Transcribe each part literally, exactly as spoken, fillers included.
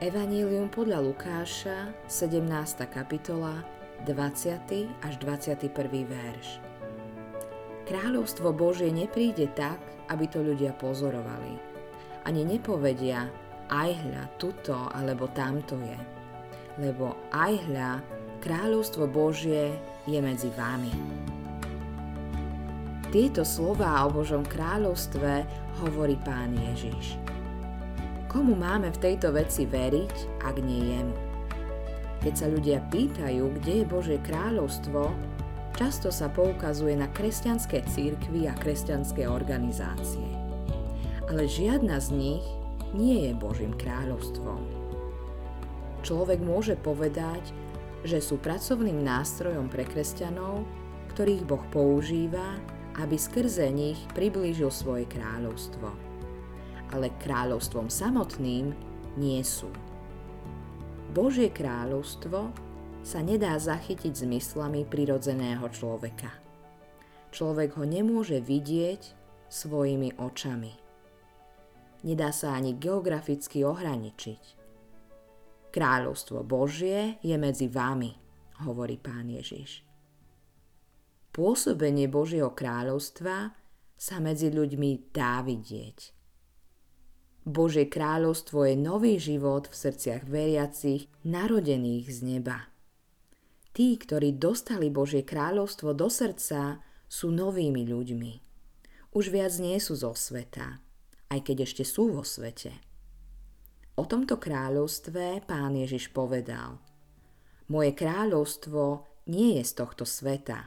Evanjelium podľa Lukáša, sedemnásta kapitola, dvadsiaty až dvadsiaty prvý verš. Kráľovstvo Božie nepríde tak, aby to ľudia pozorovali. Ani nepovedia, aj hľa, tuto alebo tamto je. Lebo aj hľa, kráľovstvo Božie je medzi vami. Tieto slová o Božom kráľovstve hovorí Pán Ježiš. Komu máme v tejto veci veriť, ak nie jemu? Keď sa ľudia pýtajú, kde je Božie kráľovstvo, často sa poukazuje na kresťanské cirkvi a kresťanské organizácie. Ale žiadna z nich nie je Božím kráľovstvom. Človek môže povedať, že sú pracovným nástrojom pre kresťanov, ktorých Boh používa, aby skrze nich priblížil svoje kráľovstvo. Ale kráľovstvom samotným nie sú. Božie kráľovstvo sa nedá zachytiť zmyslami prirodzeného človeka. Človek ho nemôže vidieť svojimi očami. Nedá sa ani geograficky ohraničiť. Kráľovstvo Božie je medzi vami, hovorí Pán Ježiš. Pôsobenie Božieho kráľovstva sa medzi ľuďmi dá vidieť. Božie kráľovstvo je nový život v srdciach veriacich, narodených z neba. Tí, ktorí dostali Božie kráľovstvo do srdca, sú novými ľuďmi. Už viac nie sú zo sveta, aj keď ešte sú vo svete. O tomto kráľovstve Pán Ježiš povedal: Moje kráľovstvo nie je z tohto sveta.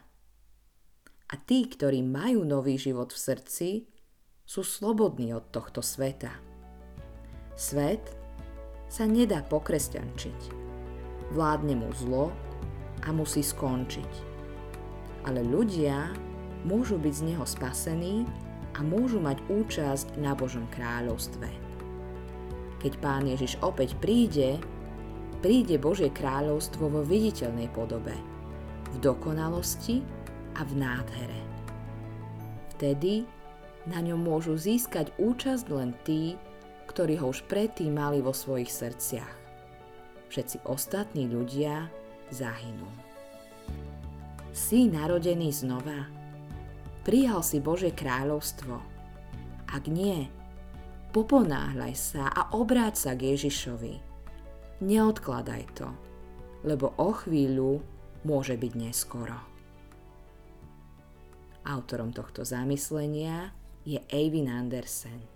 A tí, ktorí majú nový život v srdci, sú slobodní od tohto sveta. Svet sa nedá pokresťančiť. Vládne mu zlo a musí skončiť. Ale ľudia môžu byť z neho spasení a môžu mať účasť na Božom kráľovstve. Keď Pán Ježiš opäť príde, príde Božie kráľovstvo vo viditeľnej podobe, v dokonalosti a v nádhere. Vtedy na ňom môžu získať účasť len tí, ktorí ho už predtým mali vo svojich srdciach. Všetci ostatní ľudia zahynú. Si narodený znova? Prijal si Božie kráľovstvo? Ak nie, poponáhľaj sa a obráť sa k Ježišovi. Neodkladaj to, lebo o chvíľu môže byť neskoro. Autorom tohto zamyslenia je Eivind Andersen.